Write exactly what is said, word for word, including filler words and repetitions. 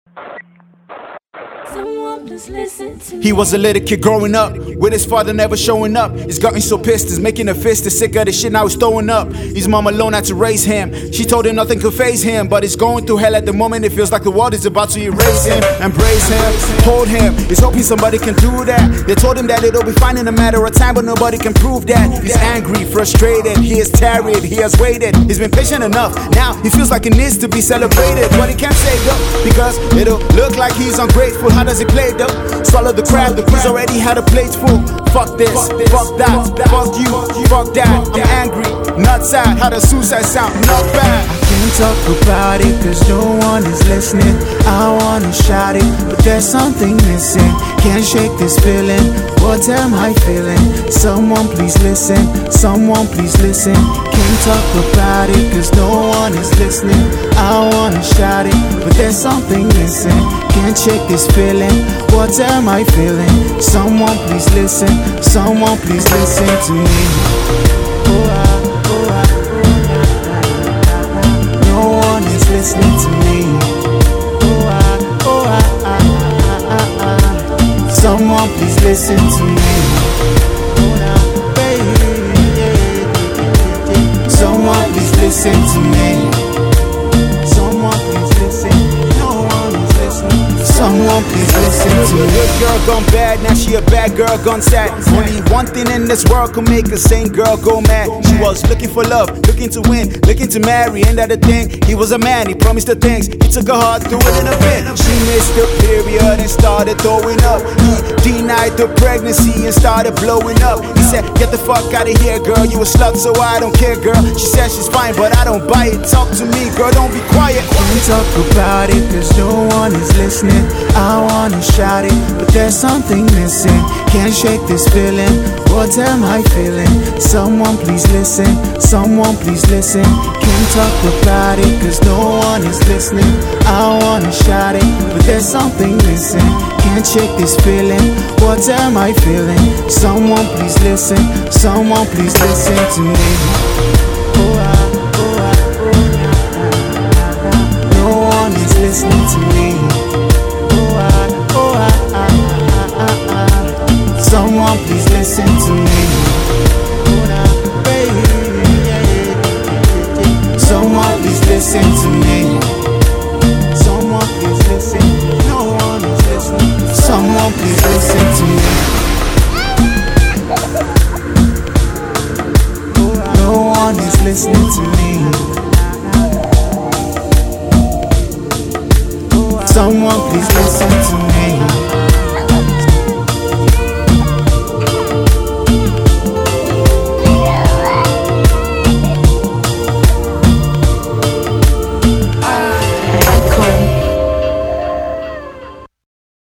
Someone please listen to me. He was a little kid growing up, with his father never showing up. He's gotten so pissed, he's making a fist, he's sick of the shit, now he's throwing up. His mom alone had to raise him. She told him nothing could faze him, but he's going through hell at the moment. It feels like the world is about to erase him. Embrace him, hold him, he's hoping somebody can do that. They told him that it'll be fine in a matter of time, but nobody can prove that. He's angry, frustrated, he is tired, he has waited. He's been patient enough, now he feels like he needs to be celebrated. But he can't say though, because it'll look like he's ungrateful. How does he play though? Swallow the crab, he's already had a plate full. Fuck this, fuck that, fuck you, fuck that. I'm angry, not sad. How does suicide sound? Not bad. I can't talk about it cause no one is listening. I wanna shout it, but there's something missing. Can't shake this feeling, what am I feeling? Someone please listen, someone please listen. Can't talk about it cause no one is listening. I wanna shout it, but there's something missing. Can't shake this feeling, what am I feeling? Someone please listen, someone please listen to me. Oh, ah, oh, ah, oh, ah. No one is listening to me. Oh, ah, oh, ah, ah, ah, ah. Someone please listen to me. Oh, nah, baby. Someone please listen to me. Someone please listen. No one is listening. Someone please listen to me. Good girl gone bad, now she a bad girl gone sad. Only one thing in this world could make a sane girl go mad. She was looking for love, looking to win, looking to marry. Ain't that a thing? He was a man, he promised her things. He took her heart, threw it in a bin. She missed the period and started throwing up. He denied the pregnancy and started blowing up. He said, get the fuck out of here, girl, you a slut, so I don't care, girl. She said she's fine, but I don't buy it. Talk to me, girl, don't be quiet. Can't talk about it cause no one is listening. I wanna shout it, but there's something missing. Can't shake this feeling, what am I feeling? Someone please listen, someone please listen. Can't talk about it cause no one is listening. I wanna shout it, but there's something missing. Can't shake this feeling, what am I feeling? Someone please listen, someone please listen to me. Oh, ah, oh, ah, oh, ah. No one is listening to me. Oh, ah, oh, ah, ah, ah, ah. Someone please listen to me. Oh, nah, baby. Someone please listen to me. Someone please listen. No one is listening. Someone please listen to me. No one is listening to me. Someone please listen to me.